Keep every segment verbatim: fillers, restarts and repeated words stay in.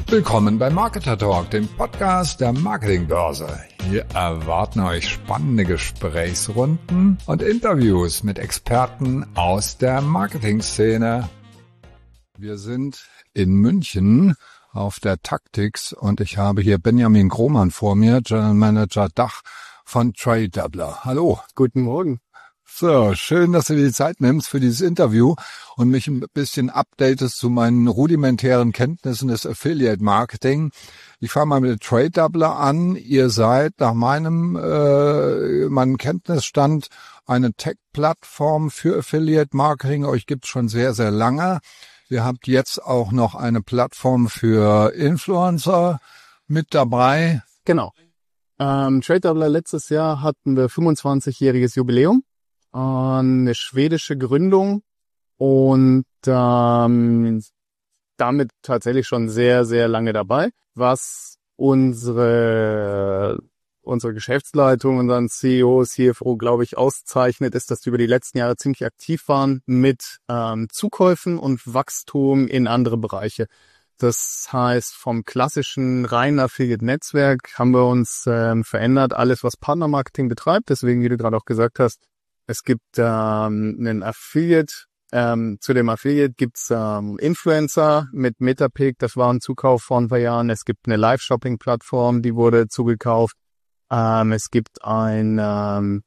Willkommen bei Marketer Talk, dem Podcast der Marketingbörse. Hier erwarten euch spannende Gesprächsrunden und Interviews mit Experten aus der Marketingszene. Wir sind in München auf der Taktix und ich habe hier Benjamin Grohmann vor mir, General Manager Dach von Tradedoubler. Hallo. Guten Morgen. So, schön, dass du dir die Zeit nimmst für dieses Interview und mich ein bisschen updatest zu meinen rudimentären Kenntnissen des Affiliate Marketing. Ich fange mal mit Tradedoubler an. Ihr seid nach meinem äh, meinem Kenntnisstand eine Tech-Plattform für Affiliate Marketing. Euch gibt's schon sehr, sehr lange. Ihr habt jetzt auch noch eine Plattform für Influencer mit dabei. Genau. Ähm, Tradedoubler, letztes Jahr hatten wir fünfundzwanzigjähriges Jubiläum. Eine schwedische Gründung und ähm, damit tatsächlich schon sehr, sehr lange dabei. Was unsere unsere Geschäftsleitung, unseren C E O, C F O, glaube ich, auszeichnet, ist, dass wir über die letzten Jahre ziemlich aktiv waren mit ähm, Zukäufen und Wachstum in andere Bereiche. Das heißt, vom klassischen reinen Affiliate-Netzwerk haben wir uns ähm, verändert, alles was Partnermarketing betreibt. Deswegen, wie du gerade auch gesagt hast, es gibt ähm, einen Affiliate, ähm, zu dem Affiliate gibt's ähm, Influencer mit Metapic, das war ein Zukauf vor ein paar Jahren. Es gibt eine Live-Shopping-Plattform, die wurde zugekauft. Ähm, es gibt ein ähm,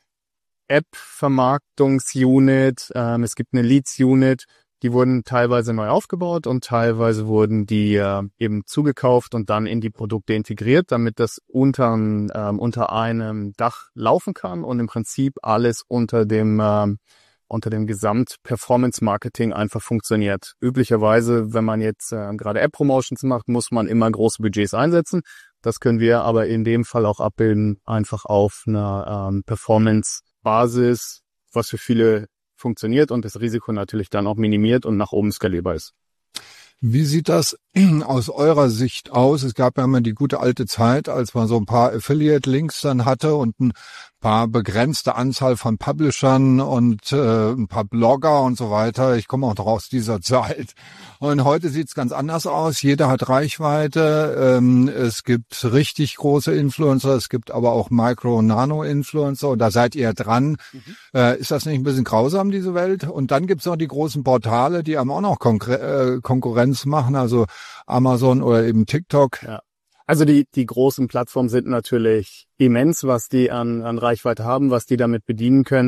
App-Vermarktungs-Unit, ähm, es gibt eine Leads-Unit, die wurden teilweise neu aufgebaut und teilweise wurden die äh, eben zugekauft und dann in die Produkte integriert, damit das unter, ähm, unter einem Dach laufen kann und im Prinzip alles unter dem ähm, unter dem Gesamt-Performance-Marketing einfach funktioniert. Üblicherweise, wenn man jetzt äh, gerade App-Promotions macht, muss man immer große Budgets einsetzen. Das können wir aber in dem Fall auch abbilden, einfach auf einer ähm, Performance-Basis, was für viele funktioniert und das Risiko natürlich dann auch minimiert und nach oben skalierbar ist. Wie sieht das aus eurer Sicht aus? Es gab ja immer die gute alte Zeit, als man so ein paar Affiliate-Links dann hatte und ein paar begrenzte Anzahl von Publishern und äh, ein paar Blogger und so weiter. Ich komme auch noch aus dieser Zeit. Und heute sieht's ganz anders aus. Jeder hat Reichweite. Ähm, es gibt richtig große Influencer. Es gibt aber auch Micro- und Nano-Influencer. Und da seid ihr dran. Mhm. Äh, ist das nicht ein bisschen grausam, diese Welt? Und dann gibt's noch die großen Portale, die haben auch noch Konkur- äh, Konkurrenz machen. Also Amazon oder eben TikTok. Ja. Also die die großen Plattformen sind natürlich immens, was die an an Reichweite haben, was die damit bedienen können.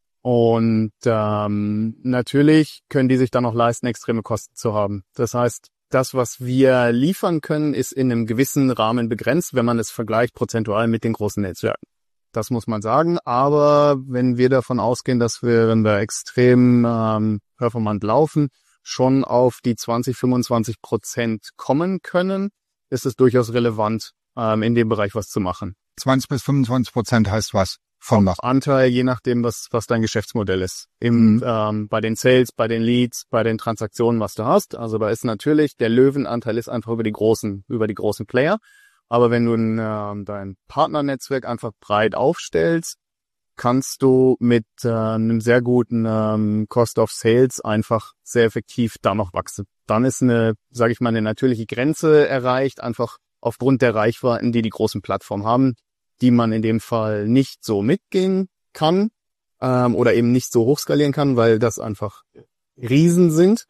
Und ähm, natürlich können die sich dann auch leisten, extreme Kosten zu haben. Das heißt, das, was wir liefern können, ist in einem gewissen Rahmen begrenzt, wenn man es vergleicht prozentual mit den großen Netzwerken. Das muss man sagen. Aber wenn wir davon ausgehen, dass wir, wenn wir extrem ähm, performant laufen, schon auf die zwanzig, fünfundzwanzig Prozent kommen können, ist es durchaus relevant, ähm, in dem Bereich was zu machen. zwanzig bis fünfundzwanzig Prozent heißt was? Von was? Anteil, je nachdem, was was dein Geschäftsmodell ist. Im mhm. ähm, bei den Sales, bei den Leads, bei den Transaktionen, was du hast. Also da ist natürlich, der Löwenanteil ist einfach über die großen, über die großen Player. Aber wenn du ein, ähm, dein Partnernetzwerk einfach breit aufstellst, kannst du mit äh, einem sehr guten ähm, Cost of Sales einfach sehr effektiv da noch wachsen. Dann ist eine, sage ich mal, eine natürliche Grenze erreicht, einfach aufgrund der Reichweiten, die die großen Plattformen haben, die man in dem Fall nicht so mitgehen kann ähm, oder eben nicht so hochskalieren kann, weil das einfach Riesen sind.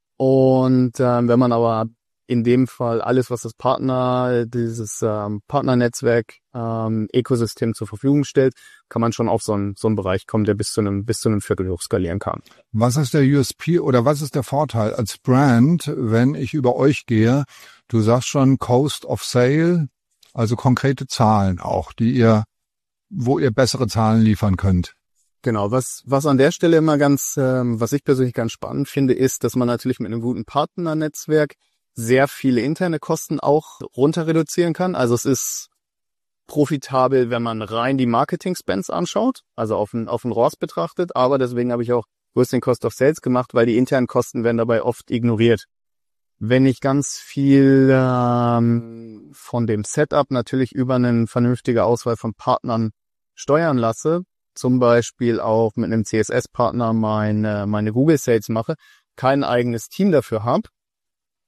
Und ähm, wenn man aber in dem Fall alles, was das Partner, dieses ähm, Partnernetzwerk, ähm, Ökosystem zur Verfügung stellt, kann man schon auf so einen, so einen Bereich kommen, der bis zu einem, bis zu einem Viertel hochskalieren kann. Was ist der U S P oder was ist der Vorteil als Brand, wenn ich über euch gehe? Du sagst schon Cost of Sale, also konkrete Zahlen auch, die ihr, wo ihr bessere Zahlen liefern könnt. Genau, was was an der Stelle immer ganz, ähm, was ich persönlich ganz spannend finde, ist, dass man natürlich mit einem guten Partnernetzwerk sehr viele interne Kosten auch runter reduzieren kann. Also es ist profitabel, wenn man rein die Marketing-Spends anschaut, also auf ein, auf ein R O S betrachtet. Aber deswegen habe ich auch größten den Cost of Sales gemacht, weil die internen Kosten werden dabei oft ignoriert. Wenn ich ganz viel ähm, von dem Setup natürlich über eine vernünftige Auswahl von Partnern steuern lasse, zum Beispiel auch mit einem C S S-Partner meine, meine Google Sales mache, kein eigenes Team dafür habe,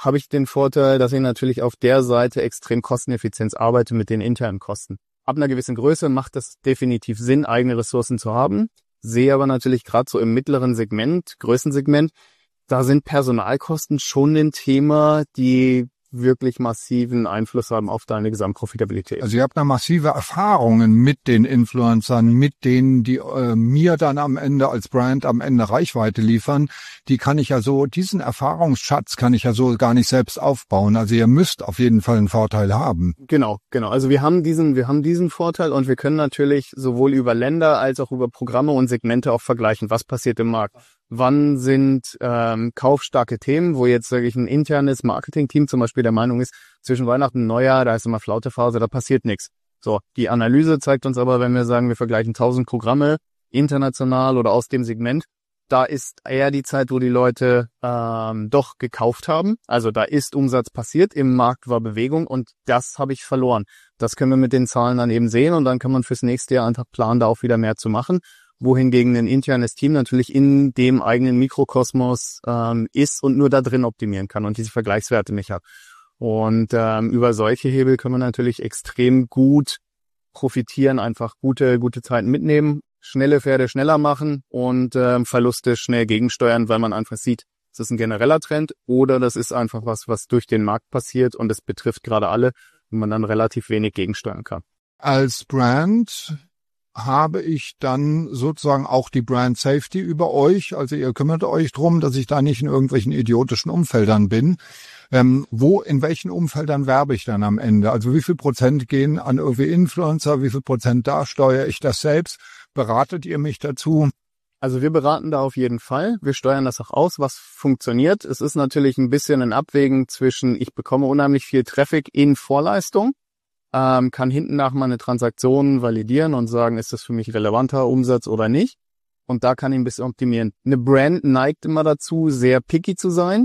habe ich den Vorteil, dass ich natürlich auf der Seite extrem kosteneffizient arbeite mit den internen Kosten. Ab einer gewissen Größe macht es definitiv Sinn, eigene Ressourcen zu haben. Sehe aber natürlich gerade so im mittleren Segment, Größensegment, da sind Personalkosten schon ein Thema, die wirklich massiven Einfluss haben auf deine Gesamtprofitabilität. Also ihr habt da massive Erfahrungen mit den Influencern, mit denen, die äh, mir dann am Ende als Brand am Ende Reichweite liefern. Die kann ich ja so, diesen Erfahrungsschatz kann ich ja so gar nicht selbst aufbauen. Also ihr müsst auf jeden Fall einen Vorteil haben. Genau, genau. Also wir haben diesen, wir haben diesen Vorteil und wir können natürlich sowohl über Länder als auch über Programme und Segmente auch vergleichen, was passiert im Markt. Wann sind ähm, kaufstarke Themen, wo jetzt sage ich ein internes Marketing-Team zum Beispiel der Meinung ist, zwischen Weihnachten und Neujahr, da ist immer Flautephase, da passiert nichts. So, die Analyse zeigt uns aber, wenn wir sagen, wir vergleichen tausend Programme, international oder aus dem Segment, da ist eher die Zeit, wo die Leute ähm, doch gekauft haben. Also da ist Umsatz passiert, im Markt war Bewegung und das habe ich verloren. Das können wir mit den Zahlen dann eben sehen und dann kann man fürs nächste Jahr einfach planen, da auch wieder mehr zu machen. Wohingegen ein internes Team natürlich in dem eigenen Mikrokosmos ähm, ist und nur da drin optimieren kann und diese Vergleichswerte nicht hat. Und ähm, über solche Hebel können wir natürlich extrem gut profitieren, einfach gute gute Zeiten mitnehmen, schnelle Pferde schneller machen und ähm, Verluste schnell gegensteuern, weil man einfach sieht, das ist ein genereller Trend oder das ist einfach was, was durch den Markt passiert und es betrifft gerade alle und man dann relativ wenig gegensteuern kann. Als Brand habe ich dann sozusagen auch die Brand Safety über euch. Also ihr kümmert euch drum, dass ich da nicht in irgendwelchen idiotischen Umfeldern bin. Ähm, wo, in welchen Umfeldern werbe ich dann am Ende? Also wie viel Prozent gehen an irgendwie Influencer, wie viel Prozent da steuere ich das selbst? Beratet ihr mich dazu? Also wir beraten da auf jeden Fall. Wir steuern das auch aus, was funktioniert. Es ist natürlich ein bisschen ein Abwägen zwischen, ich bekomme unheimlich viel Traffic in Vorleistung, ähm, kann hinten nach mal eine Transaktion validieren und sagen, ist das für mich relevanter Umsatz oder nicht. Und da kann ich ein bisschen optimieren. Eine Brand neigt immer dazu, sehr picky zu sein,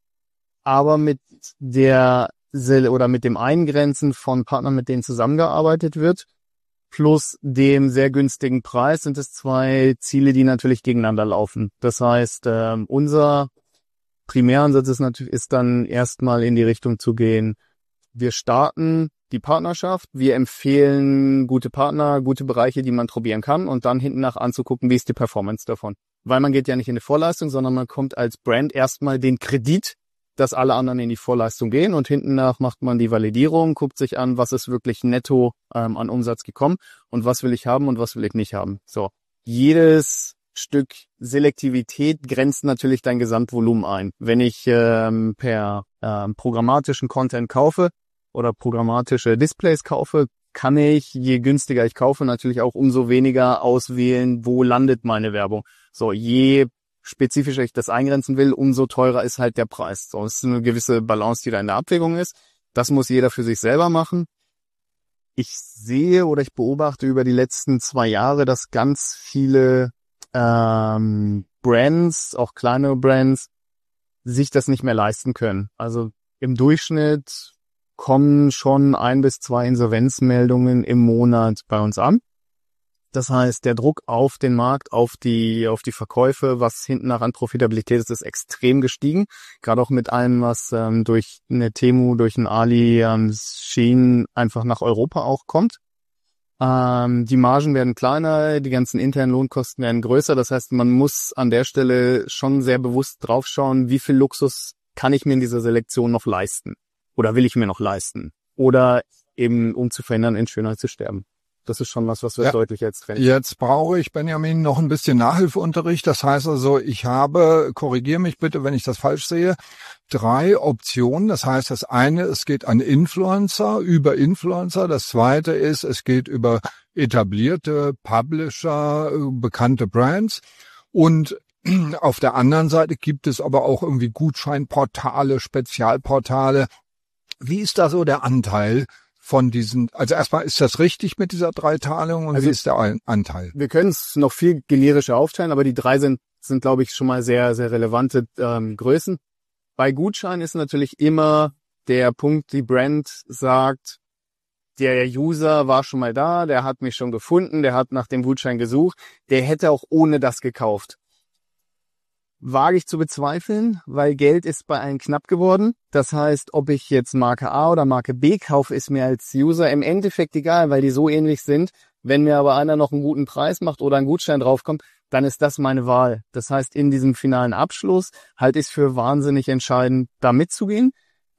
aber mit der oder mit dem Eingrenzen von Partnern, mit denen zusammengearbeitet wird, plus dem sehr günstigen Preis sind es zwei Ziele, die natürlich gegeneinander laufen. Das heißt, äh, unser Primäransatz ist natürlich ist dann erstmal in die Richtung zu gehen. Wir starten die Partnerschaft, wir empfehlen gute Partner, gute Bereiche, die man probieren kann und dann hinten nach anzugucken, wie ist die Performance davon. Weil man geht ja nicht in die Vorleistung, sondern man kommt als Brand erstmal den Kredit, dass alle anderen in die Vorleistung gehen und hinten nach macht man die Validierung, guckt sich an, was ist wirklich netto ähm, an Umsatz gekommen und was will ich haben und was will ich nicht haben. So, jedes Stück Selektivität grenzt natürlich dein Gesamtvolumen ein. Wenn ich ähm, per ähm, programmatischen Content kaufe oder programmatische Displays kaufe, kann ich, je günstiger ich kaufe, natürlich auch umso weniger auswählen, wo landet meine Werbung. So, je spezifischer ich das eingrenzen will, umso teurer ist halt der Preis. So, es ist eine gewisse Balance, die da in der Abwägung ist. Das muss jeder für sich selber machen. Ich sehe oder ich beobachte über die letzten zwei Jahre, dass ganz viele ähm, Brands, auch kleinere Brands, sich das nicht mehr leisten können. Also im Durchschnitt kommen schon ein bis zwei Insolvenzmeldungen im Monat bei uns an. Das heißt, der Druck auf den Markt, auf die auf die Verkäufe, was hinten nach an Profitabilität ist, ist extrem gestiegen. Gerade auch mit allem, was ähm, durch eine Temu, durch ein Ali, ähm, Shein einfach nach Europa auch kommt. Ähm, die Margen werden kleiner, die ganzen internen Lohnkosten werden größer. Das heißt, man muss an der Stelle schon sehr bewusst draufschauen, wie viel Luxus kann ich mir in dieser Selektion noch leisten? Oder will ich mir noch leisten? Oder eben, um zu verhindern, in Schönheit zu sterben. Das ist schon was, was wir ja deutlich jetzt trennen. Jetzt brauche ich, Benjamin, noch ein bisschen Nachhilfeunterricht. Das heißt also, ich habe, korrigiere mich bitte, wenn ich das falsch sehe, drei Optionen. Das heißt, das eine, es geht an Influencer, über Influencer. Das zweite ist, es geht über etablierte Publisher, bekannte Brands. Und auf der anderen Seite gibt es aber auch irgendwie Gutscheinportale, Spezialportale. Wie ist da so der Anteil von diesen, also erstmal, ist das richtig mit dieser Dreiteilung und also, wie ist der Anteil? Wir können es noch viel generischer aufteilen, aber die drei sind, sind glaube ich, schon mal sehr, sehr relevante ähm, Größen. Bei Gutschein ist natürlich immer der Punkt, die Brand sagt, der User war schon mal da, der hat mich schon gefunden, der hat nach dem Gutschein gesucht, der hätte auch ohne das gekauft. wage ich zu bezweifeln, weil Geld ist bei allen knapp geworden. Das heißt, ob ich jetzt Marke A oder Marke B kaufe, ist mir als User im Endeffekt egal, weil die so ähnlich sind. Wenn mir aber einer noch einen guten Preis macht oder ein Gutschein draufkommt, dann ist das meine Wahl. Das heißt, in diesem finalen Abschluss halte ich es für wahnsinnig entscheidend, da mitzugehen,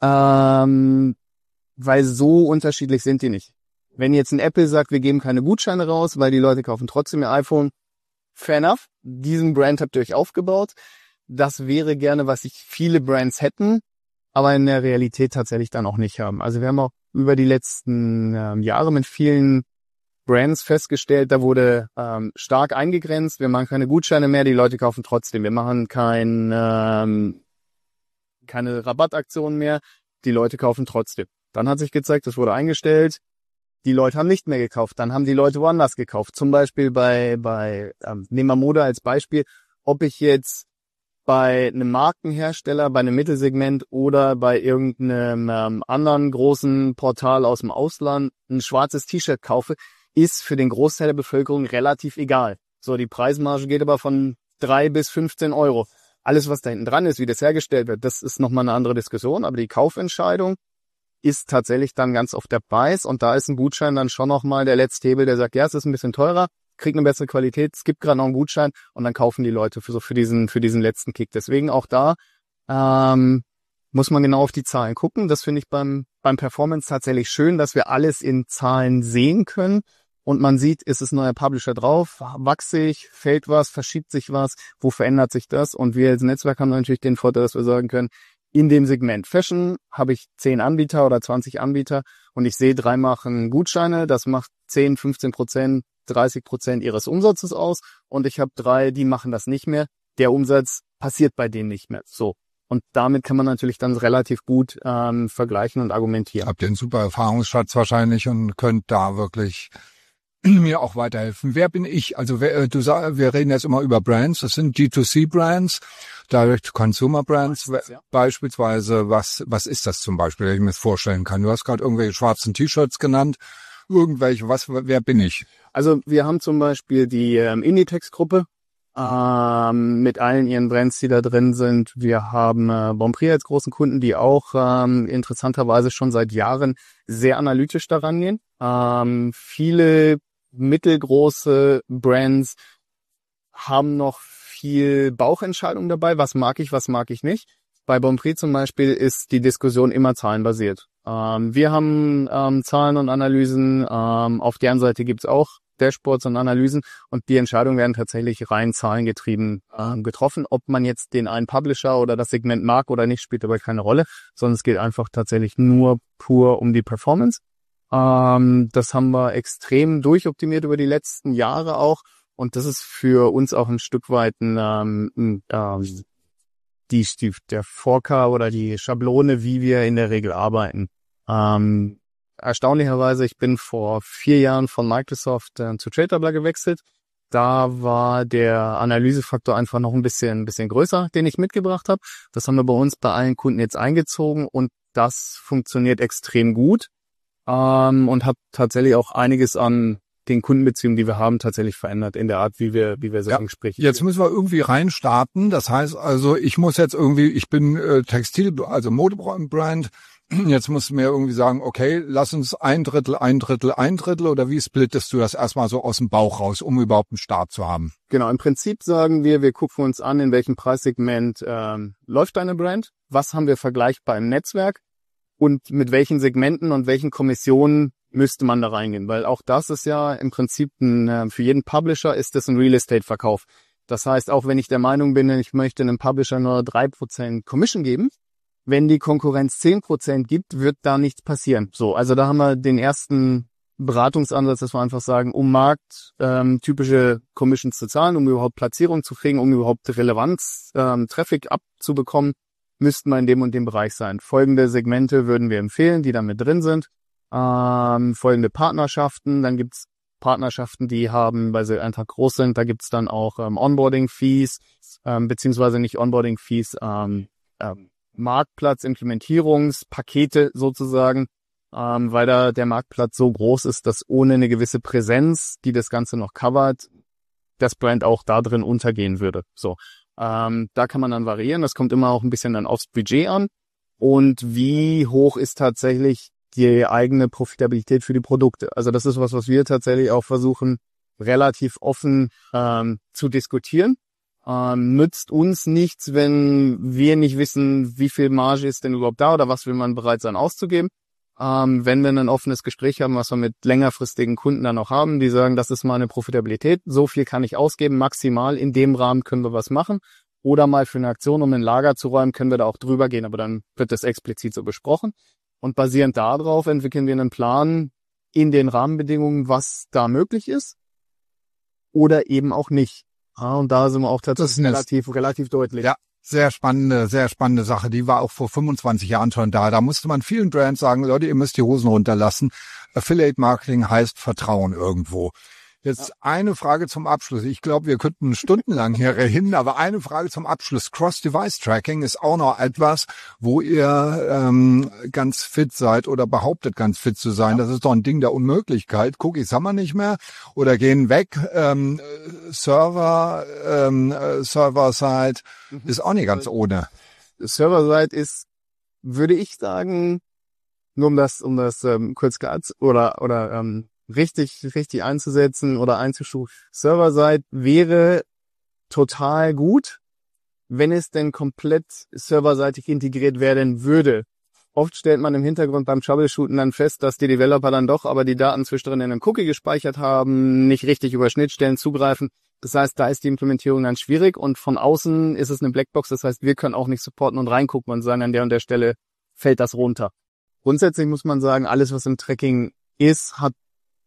ähm, weil so unterschiedlich sind die nicht. Wenn jetzt ein Apple sagt, wir geben keine Gutscheine raus, weil die Leute kaufen trotzdem ihr iPhone, fair enough. Diesen Brand habt ihr euch aufgebaut. Das wäre gerne, was sich viele Brands hätten, aber in der Realität tatsächlich dann auch nicht haben. Also wir haben auch über die letzten ähm, Jahre mit vielen Brands festgestellt, da wurde ähm, stark eingegrenzt. Wir machen keine Gutscheine mehr, die Leute kaufen trotzdem. Wir machen kein, ähm, keine Rabattaktionen mehr, die Leute kaufen trotzdem. Dann hat sich gezeigt, das wurde eingestellt. Die Leute haben nicht mehr gekauft, dann haben die Leute woanders gekauft. Zum Beispiel bei, bei ähm, nehmen wir Mode als Beispiel, ob ich jetzt bei einem Markenhersteller, bei einem Mittelsegment oder bei irgendeinem ähm, anderen großen Portal aus dem Ausland ein schwarzes T-Shirt kaufe, ist für den Großteil der Bevölkerung relativ egal. So, die Preismarge geht aber von drei bis fünfzehn Euro. Alles, was da hinten dran ist, wie das hergestellt wird, das ist nochmal eine andere Diskussion, aber die Kaufentscheidung ist tatsächlich dann ganz oft der Preis und da ist ein Gutschein dann schon nochmal der letzte Hebel, der sagt, ja, es ist ein bisschen teurer, kriegt eine bessere Qualität, es gibt gerade noch einen Gutschein und dann kaufen die Leute für so für diesen für diesen letzten Kick. Deswegen auch da ähm, muss man genau auf die Zahlen gucken. Das finde ich beim beim Performance tatsächlich schön, dass wir alles in Zahlen sehen können und man sieht, ist es ein neuer Publisher drauf, wachse ich, fällt was, verschiebt sich was, wo verändert sich das? Und wir als Netzwerk haben natürlich den Vorteil, dass wir sagen können, in dem Segment Fashion habe ich zehn Anbieter oder zwanzig Anbieter und ich sehe, drei machen Gutscheine, das macht zehn, fünfzehn Prozent, dreißig Prozent ihres Umsatzes aus und ich habe drei, die machen das nicht mehr. Der Umsatz passiert bei denen nicht mehr. So. Und damit kann man natürlich dann relativ gut ähm, vergleichen und argumentieren. Habt ihr einen super Erfahrungsschatz wahrscheinlich und könnt da wirklich mir auch weiterhelfen. Wer bin ich? Also wer, du sag, wir reden jetzt immer über Brands. Das sind D zwei C Brands, Direct Consumer Brands Meistens, ja. beispielsweise. Was was ist das zum Beispiel, dass ich mir das vorstellen kann? Du hast gerade irgendwelche schwarzen T-Shirts genannt. Irgendwelche. Was? Wer bin ich? Also wir haben zum Beispiel die ähm, Inditex-Gruppe ähm, mit allen ihren Brands, die da drin sind. Wir haben äh, Bonprix als großen Kunden, die auch ähm, interessanterweise schon seit Jahren sehr analytisch daran gehen. Ähm, viele mittelgroße Brands haben noch viel Bauchentscheidung dabei. Was mag ich, was mag ich nicht? Bei Bonprix zum Beispiel ist die Diskussion immer zahlenbasiert. Ähm, wir haben ähm, Zahlen und Analysen. Ähm, auf deren Seite gibt's auch Dashboards und Analysen. Und die Entscheidungen werden tatsächlich rein zahlengetrieben ähm, getroffen. Ob man jetzt den einen Publisher oder das Segment mag oder nicht, spielt dabei keine Rolle. Sondern es geht einfach tatsächlich nur pur um die Performance. Ähm, das haben wir extrem durchoptimiert über die letzten Jahre auch. Und das ist für uns auch ein Stück weit ein, ähm, ein, ähm, die, die, der Vorker oder die Schablone, wie wir in der Regel arbeiten. Ähm, erstaunlicherweise, ich bin vor vier Jahren von Microsoft äh, zu TradeDoubler gewechselt. Da war der Analysefaktor einfach noch ein bisschen, ein bisschen größer, den ich mitgebracht habe. Das haben wir bei uns bei allen Kunden jetzt eingezogen und das funktioniert extrem gut. Ähm, und habe tatsächlich auch einiges an den Kundenbeziehungen, die wir haben, tatsächlich verändert in der Art, wie wir, wie wir so ja, Gespräche Jetzt müssen wir irgendwie reinstarten. Das heißt also, ich muss jetzt irgendwie, ich bin äh, Textil, also Modebrand. Jetzt musst du mir irgendwie sagen, okay, lass uns ein Drittel, ein Drittel, ein Drittel oder wie splittest du das erstmal so aus dem Bauch raus, um überhaupt einen Start zu haben? Genau, im Prinzip sagen wir, wir gucken uns an, in welchem Preissegment ähm, läuft deine Brand, was haben wir vergleichbar im Netzwerk und mit welchen Segmenten und welchen Kommissionen müsste man da reingehen, weil auch das ist ja im Prinzip ein, für jeden Publisher ist das ein Real Estate Verkauf. Das heißt, auch wenn ich der Meinung bin, ich möchte einem Publisher nur drei Prozent Commission geben, wenn die Konkurrenz zehn Prozent gibt, wird da nichts passieren. So, also da haben wir den ersten Beratungsansatz, dass wir einfach sagen, um Markt ähm, typische Commissions zu zahlen, um überhaupt Platzierung zu kriegen, um überhaupt Relevanz, ähm, Traffic abzubekommen, müssten wir in dem und dem Bereich sein. Folgende Segmente würden wir empfehlen, die da mit drin sind. Ähm, folgende Partnerschaften, dann gibt's Partnerschaften, die haben, weil sie einfach groß sind, da gibt's dann auch ähm, Onboarding-Fees, ähm, beziehungsweise nicht Onboarding-Fees, ähm, ähm, Marktplatz, Implementierungspakete sozusagen, ähm, weil da der Marktplatz so groß ist, dass ohne eine gewisse Präsenz, die das Ganze noch covert, das Brand auch da drin untergehen würde. So. Ähm, da kann man dann variieren. Das kommt immer auch ein bisschen dann aufs Budget an. Und wie hoch ist tatsächlich die eigene Profitabilität für die Produkte? Also das ist was, was wir tatsächlich auch versuchen, relativ offen ähm, zu diskutieren. Ähm, nützt uns nichts, wenn wir nicht wissen, wie viel Marge ist denn überhaupt da oder was will man bereit sein auszugeben. Ähm, wenn wir ein offenes Gespräch haben, was wir mit längerfristigen Kunden dann auch haben, die sagen, das ist meine Profitabilität, so viel kann ich ausgeben, maximal in dem Rahmen können wir was machen. Oder mal für eine Aktion, um ein Lager zu räumen, können wir da auch drüber gehen, aber dann wird das explizit so besprochen. Und basierend darauf entwickeln wir einen Plan in den Rahmenbedingungen, was da möglich ist oder eben auch nicht. Ja, und da sind wir auch tatsächlich relativ, relativ deutlich. Ja. Sehr spannende, sehr spannende Sache. Die war auch vor fünfundzwanzig Jahren schon da. Da musste man vielen Brands sagen, Leute, ihr müsst die Hosen runterlassen. Affiliate Marketing heißt Vertrauen irgendwo. Jetzt ja. Eine Frage zum Abschluss. Ich glaube, wir könnten stundenlang hier hin, aber eine Frage zum Abschluss. Cross-Device-Tracking ist auch noch etwas, wo ihr ähm, ganz fit seid oder behauptet, ganz fit zu sein. Ja. Das ist doch ein Ding der Unmöglichkeit. Cookies haben wir nicht mehr oder gehen weg. Ähm, Server, ähm, Server-Side mhm. ist auch nicht ganz ohne. Server-Side ist, würde ich sagen, nur um das, um das ähm, kurz klar oder oder ähm, richtig, richtig einzusetzen oder einzustufen. Server-Side wäre total gut, wenn es denn komplett serverseitig integriert werden würde. Oft stellt man im Hintergrund beim Troubleshooten dann fest, dass die Developer dann doch aber die Daten zwischendrin in einem Cookie gespeichert haben, nicht richtig über Schnittstellen zugreifen. Das heißt, da ist die Implementierung dann schwierig und von außen ist es eine Blackbox. Das heißt, wir können auch nicht supporten und reingucken und sagen, an der und der Stelle fällt das runter. Grundsätzlich muss man sagen, alles, was im Tracking ist, hat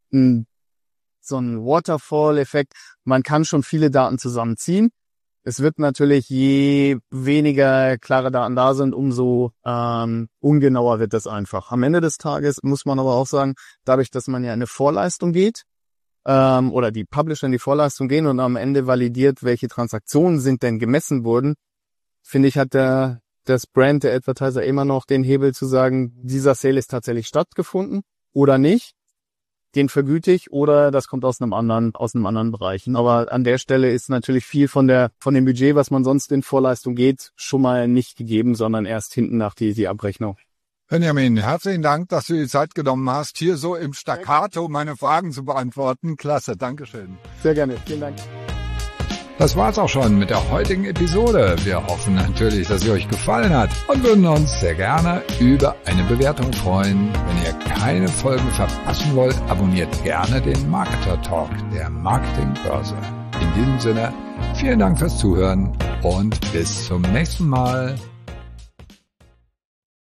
so ein Waterfall-Effekt. Man kann schon viele Daten zusammenziehen. Es wird natürlich, je weniger klare Daten da sind, umso ähm, ungenauer wird das einfach. Am Ende des Tages muss man aber auch sagen, dadurch, dass man ja in eine Vorleistung geht ähm, oder die Publisher in die Vorleistung gehen und am Ende validiert, welche Transaktionen sind denn gemessen wurden, finde ich, hat der das Brand, der Advertiser immer noch den Hebel zu sagen, dieser Sale ist tatsächlich stattgefunden oder nicht. Den vergüte ich oder das kommt aus einem anderen, aus einem anderen Bereich. Aber an der Stelle ist natürlich viel von der, von dem Budget, was man sonst in Vorleistung geht, schon mal nicht gegeben, sondern erst hinten nach die, die Abrechnung. Benjamin, herzlichen Dank, dass du die Zeit genommen hast, hier so im Staccato meine Fragen zu beantworten. Klasse, Dankeschön. Sehr gerne, vielen Dank. Das war's auch schon mit der heutigen Episode. Wir hoffen natürlich, dass sie euch gefallen hat und würden uns sehr gerne über eine Bewertung freuen. Wenn ihr keine Folgen verpassen wollt, abonniert gerne den Marketer Talk der Marketingbörse. In diesem Sinne, vielen Dank fürs Zuhören und bis zum nächsten Mal.